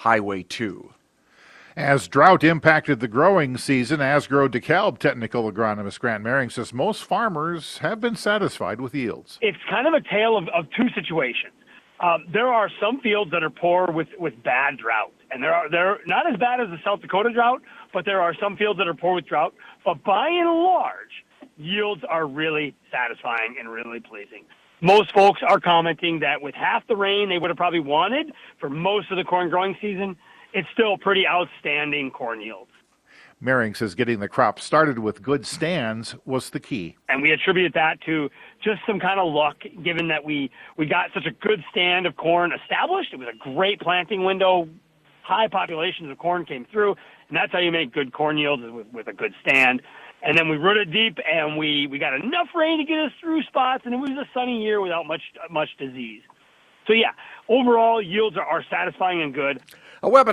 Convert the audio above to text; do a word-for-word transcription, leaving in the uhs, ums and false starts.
Highway two. As drought impacted the growing season, Asgrow DeKalb technical agronomist Grant Mering says most farmers have been satisfied with yields. It's kind of a tale of, of two situations. Um, there are some fields that are poor with, with bad drought, and there are they're not as bad as the South Dakota drought, but there are some fields that are poor with drought. But by and large, yields are really satisfying and really pleasing. Most folks are commenting that with half the rain they would have probably wanted for most of the corn growing season, it's still pretty outstanding corn yields. Mering says getting the crop started with good stands was the key. And we attribute that to just some kind of luck, given that we, we got such a good stand of corn established. It was a great planting window. High populations of corn came through, and that's how you make good corn yields, with, with a good stand. And then we rooted deep, and we, we got enough rain to get us through spots, and it was a sunny year without much much disease. So, yeah, overall, yields are, are satisfying and good. A webinar